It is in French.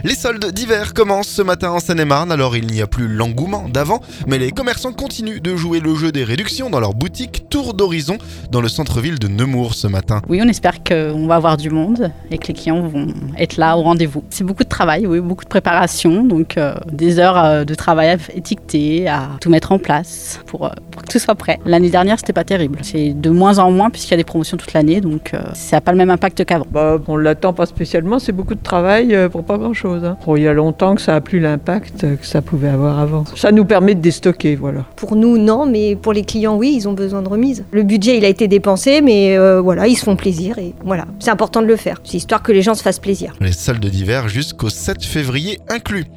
Les soldes d'hiver commencent ce matin en Seine-et-Marne, alors il n'y a plus l'engouement d'avant, mais les commerçants continuent de jouer le jeu des réductions dans leur boutique Tour d'Horizon dans le centre-ville de Nemours ce matin. Oui, on espère qu'on va avoir du monde et que les clients vont être là au rendez-vous. C'est beaucoup de travail, oui, beaucoup de préparation, donc des heures de travail à étiqueter, à tout mettre en place pour que tout soit prêt. L'année dernière, c'était pas terrible. C'est de moins en moins puisqu'il y a des promotions toute l'année, donc ça n'a pas le même impact qu'avant. On l'attend pas spécialement, c'est beaucoup de travail pour pas grand-chose. Il y a longtemps que ça n'a plus l'impact que ça pouvait avoir avant. Ça nous permet de déstocker, voilà. Pour nous, non, mais pour les clients, oui, ils ont besoin de remise. Le budget, il a été dépensé, mais voilà, ils se font plaisir et voilà, c'est important de le faire. C'est histoire que les gens se fassent plaisir. Les soldes d'hiver jusqu'au 7 février inclus.